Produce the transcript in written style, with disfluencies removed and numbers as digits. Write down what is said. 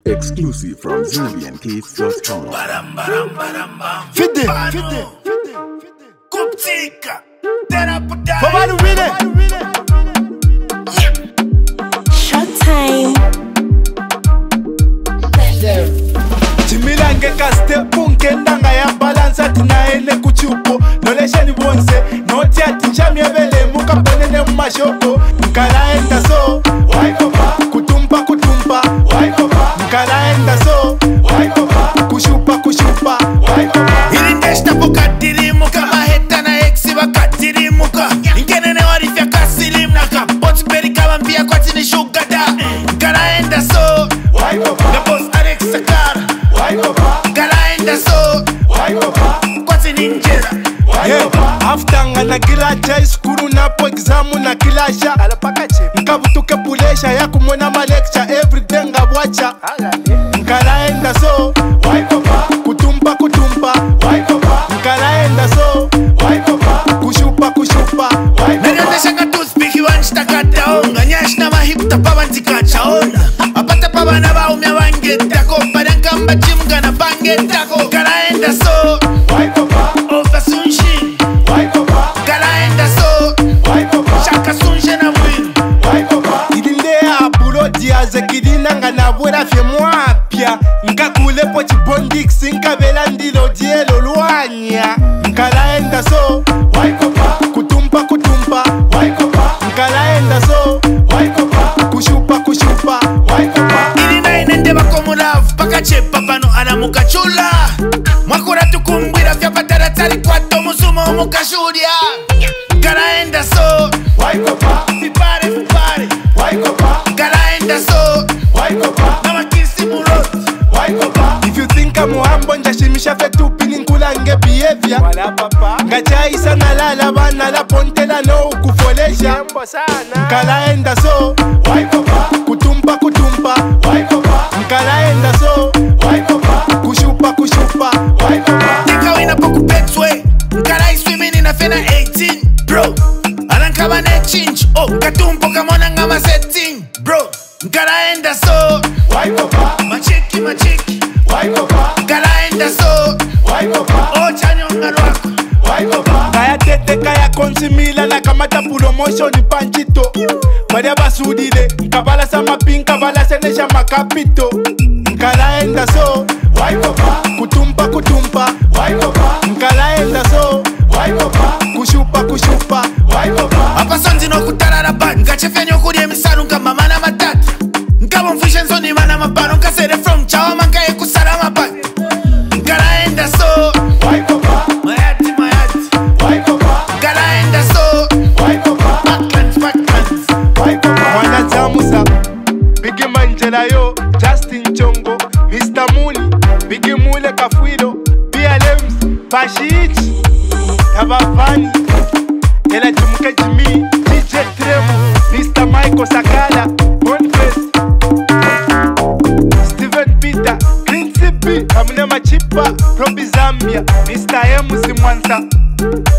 Exclusive from ZambianCase.com. Fide. Kuptika. Terapodai. Fabano Wine. Showtime. Chimilange kaste punke ndanga ya balansa tinaele kuchupo. Nolesheni bonse. Noti atinjami ebele muka ponene mumashoko. Nkalaenda so. Waikopa. Kutumpa. Waikopa. Nkalaenda so. Waikopa. Kushupa. Waikopa. Ili nesta pokatirimuka. Maheta na eksi wakatirimuka. Ingenene warifya kasilimnaka. Boti peri kama mpia kwa tini shugada. Nkalaenda so. Waikopa. The boss Alex Sakara. Waikopa. Nkalaenda so. Waikopa. Kwa tini njera. After ngana kilacha iskuru napo examu na kilasha nkabutuke pulesha ya kumwena malekcha everyday ngabwacha nkalaenda so kutumpa nkalaenda so kushupa Nanyondeshanga tu spiki wanchitakataonga. Nyashna mahipta pavantikachawona. Apata pavana vaumya vangetako. Padankamba chimgana pangetako. Nkalaenda so. Ofa sunshi. Nkalaenda so. Shaka sunshi na mwini. idinde apulodi aze kidina ngana bwera fye mwapya nkakulepo chibondiksi nkabela ndilo dielo lwanya nkalaenda so kutumpa nkalaenda so kushupa Ili nainende bakomulavu. Pakachepa pano anamukachula. Mwakura tukumbwira vya pataratari kwa tomusumo omukashulya. Nkalaenda so. Vipare. Nkalaenda so. Namakisi muloti. if you think I'm humble njashimisha fetupini nkulange behavior ngachaisa nalala bana la pontela no ukufolesha nkalaenda so kutumpa nkalaenda so kushupa Tika wina poku betwe. Nkala iswimini na fena 18. Bro. Alankaba ne chinch. Oh. Katumpo kamona ngama setting. Bro. Nkalaenda so. Machiki. Nkalaenda so. Oh chanyonga lwako. kaya tete kaya konsimila na kamata promotion panchito maria basudile nkabala sama pinka bala senesha makapito nkalaenda so kutumpa nkalaenda so kushupa Apa sonzi no kutarara bad. Nkachefya nyokuri emisaru nka mama na matata. Nkabo mfushe nzoni mana mapano. Nkasere from chawa manka ekusara mapata. Nkalaenda so. Mayati. Nkalaenda so. Backlands. mwana zamusa bigi manjela yo Justin Chongo Mr. Muni bigi mule kafwilo pia lems pashichi tabafani ela chumuke jimi DJ Tremo Mr. Michael Sakala Bonface Steven Peter Green CB Kamune Machipa Robi Zambia Mr. M Zimwansa